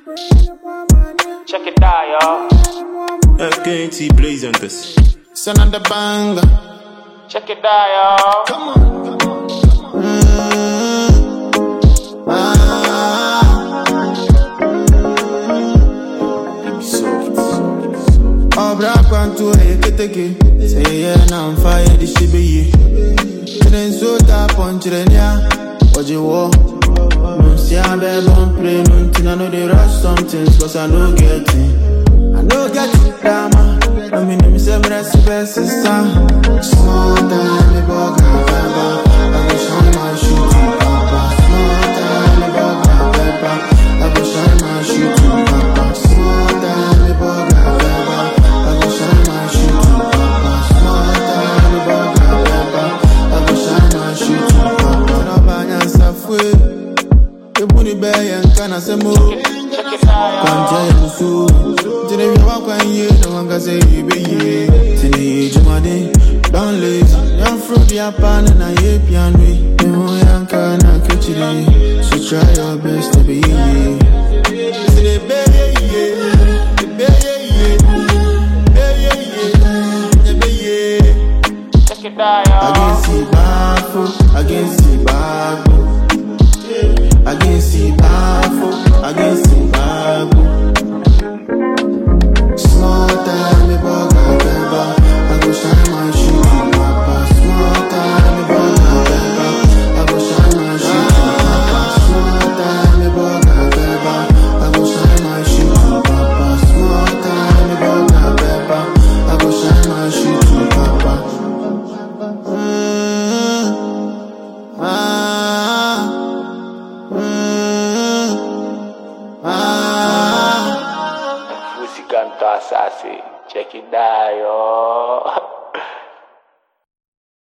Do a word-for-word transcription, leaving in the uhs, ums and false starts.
Check it out, y'all. F K N T blazing this. Son of the banger. Check it out, y'all. Come on, come on, come on. Mm-hmm. Ah. Baby soft. Obra kwantu eketeke. Say yeah, now I'm fire. This should be you. Then so tap on Chirenia. What you want? See I'm bad on play. I know they rush some things, cause I know getting. I know getting drama. I mean, I'm saying that's the best sister. Small time, me bug, I go shine my shoe to papa. Small time, me bug, I go shine my shoe to papa. Small time, me bug, I go shine my shoe to papa. Small time, me bug, I go shine my shoe to papa. Rabanya safwe, ebuni be and kana semo. Kanje musu. Today we walk one year, no one can say you be here. Today you money, don't lazy. I'm from Japan and I hate piano. No one can catch it. So try your best to be here. Today baby, yeah, baby, yeah, baby, yeah. Check it out, y'all. Against the baffle, against the baffle. Against the baffle, against the baffle. Small time, me bug, I go shine my shoe to papa. Small time, me bug, I go shine my shoe to papa. Small time, me bug, I go shine my shoe to papa. Small time, me bug, I go shine my shoe to papa. Mm, ah, mm, ah. Fusi canto assassin. Check it out, y'all.